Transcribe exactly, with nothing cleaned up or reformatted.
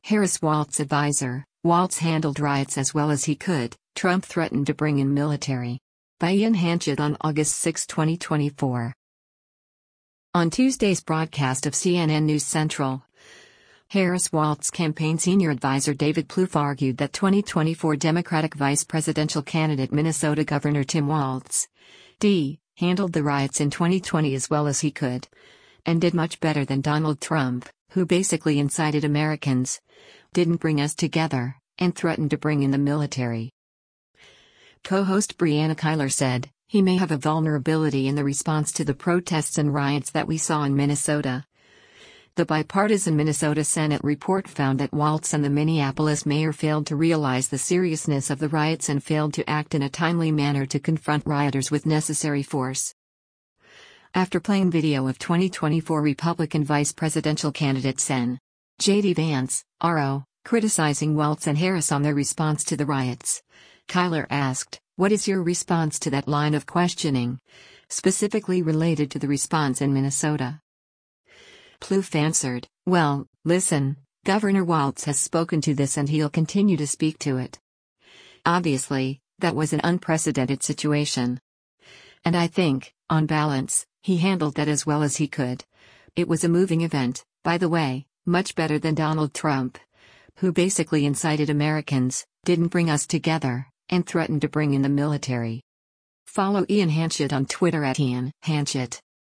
Harris Waltz advisor, Waltz handled riots as well as he could, Trump threatened to bring in military. By Ian Hanchett on August sixth, twenty twenty-four. On Tuesday's broadcast of C N N News Central, Harris Waltz campaign senior advisor David Plouffe argued that twenty twenty-four Democratic vice presidential candidate Minnesota Governor Tim Walz, D, handled the riots in twenty twenty as well as he could, and did much better than Donald Trump, who basically incited Americans, didn't bring us together, and threatened to bring in the military. Co-host Brianna Keilar said, he may have a vulnerability in the response to the protests and riots that we saw in Minnesota. The bipartisan Minnesota Senate report found that Waltz and the Minneapolis mayor failed to realize the seriousness of the riots and failed to act in a timely manner to confront rioters with necessary force. After playing video of twenty twenty-four Republican vice presidential candidate Sen. J D Vance, R O, criticizing Waltz and Harris on their response to the riots, Keilar asked, "What is your response to that line of questioning, specifically related to the response in Minnesota?" Plouffe answered, "Well, listen, Governor Waltz has spoken to this and he'll continue to speak to it. Obviously, that was an unprecedented situation. And I think, on balance, he handled that as well as he could. It was a moving event, by the way, much better than Donald Trump, who basically incited Americans, didn't bring us together, and threatened to bring in the military." Follow Ian Hanchett on Twitter at Ian Hanchett.